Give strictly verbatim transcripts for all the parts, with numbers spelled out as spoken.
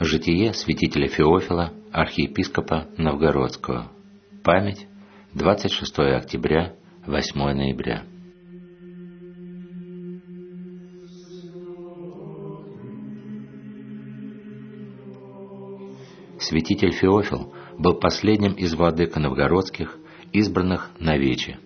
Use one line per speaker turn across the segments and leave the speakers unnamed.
Житие святителя Феофила, архиепископа Новгородского. Память двадцать шестое октября, восьмое ноября. Святитель Феофил был последним из владык новгородских, избранных на вече.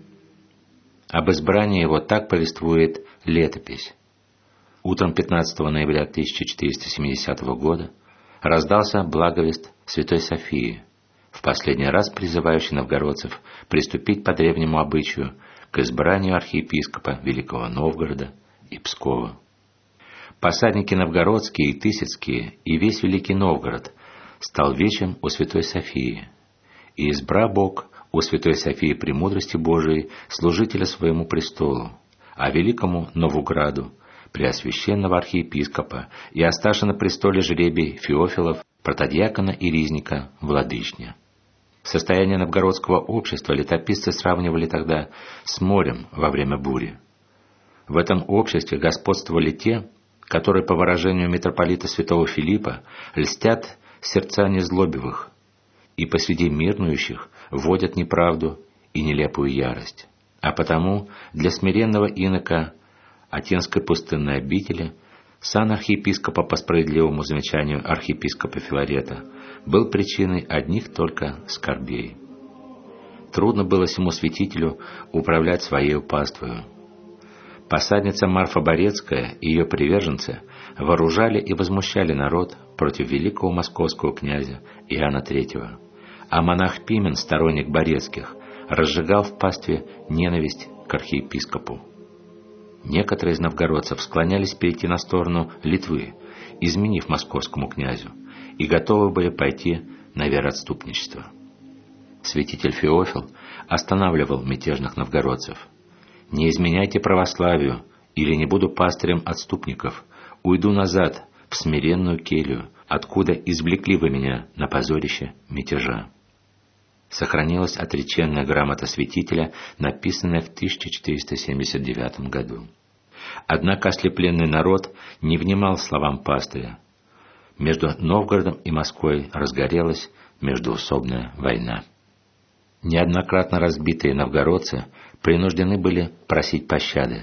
Об избрании его так повествует летопись. Утром пятнадцатого ноября тысяча четыреста семидесятого года раздался благовест Святой Софии, в последний раз призывающий новгородцев приступить по древнему обычаю к избранию архиепископа Великого Новгорода и Пскова. Посадники новгородские и тысяцкие и весь Великий Новгород стал вечем у Святой Софии, и избра Бог у Святой Софии премудрости Божией служителя своему престолу, а великому Новограду преосвященного архиепископа и оставши на престоле жребий Феофилов, протодиакона и ризника владычня. Состояние новгородского общества летописцы сравнивали тогда с морем во время бури. В этом обществе господствовали те, которые, по выражению митрополита святого Филиппа, льстят сердца незлобивых и посреди мирнующих вводят неправду и нелепую ярость. А потому для смиренного инока Атенской пустынной обители сан архиепископа, по справедливому замечанию архиепископа Филарета, был причиной одних только скорбей. Трудно было сему святителю управлять своею паствою. Посадница Марфа Борецкая и ее приверженцы вооружали и возмущали народ против великого московского князя Иоанна Третьего, а монах Пимен, сторонник Борецких, разжигал в пастве ненависть к архиепископу. Некоторые из новгородцев склонялись перейти на сторону Литвы, изменив московскому князю, и готовы были пойти на вероотступничество. Святитель Феофил останавливал мятежных новгородцев. «Не изменяйте православию, или не буду пастырем отступников, уйду назад в смиренную келью, откуда извлекли вы меня на позорище мятежа». Сохранилась отреченная грамота святителя, написанная в тысяча четыреста семьдесят девятом году. Однако ослепленный народ не внимал словам пастыря. Между Новгородом и Москвой разгорелась междоусобная война. Неоднократно разбитые новгородцы принуждены были просить пощады.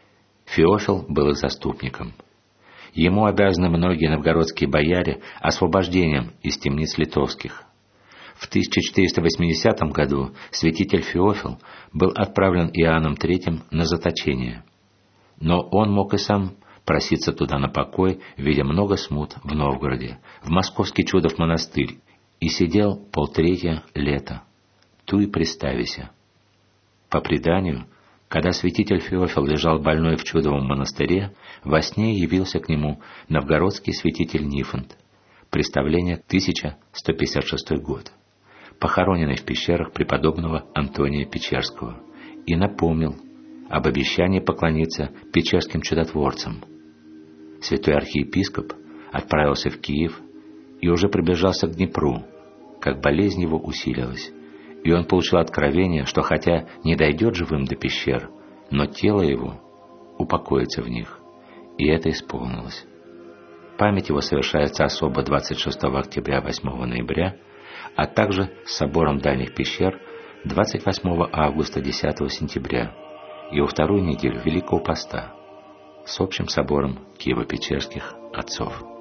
Феофил был их заступником. Ему обязаны многие новгородские бояре освобождением из темниц литовских. В тысяча четыреста восьмидесятом году святитель Феофил был отправлен Иоанном Третьим на заточение. Но он мог и сам проситься туда на покой, видя много смут в Новгороде, в московский Чудов монастырь, и сидел полтретья лета. Ту и приставися. По преданию, когда святитель Феофил лежал больной в Чудовом монастыре, во сне явился к нему новгородский святитель Нифонт. Представление тысяча сто пятьдесят шестой год. Похороненный в пещерах преподобного Антония Печерского, и напомнил об обещании поклониться печерским чудотворцам. Святой архиепископ отправился в Киев и уже приближался к Днепру, как болезнь его усилилась, и он получил откровение, что хотя не дойдет живым до пещер, но тело его упокоится в них, и это исполнилось. Память его совершается особо двадцать шестого октября восьмого ноября, а также с собором дальних пещер двадцать восьмого августа десятого сентября и во вторую неделю Великого Поста с общим собором Киево-Печерских отцов.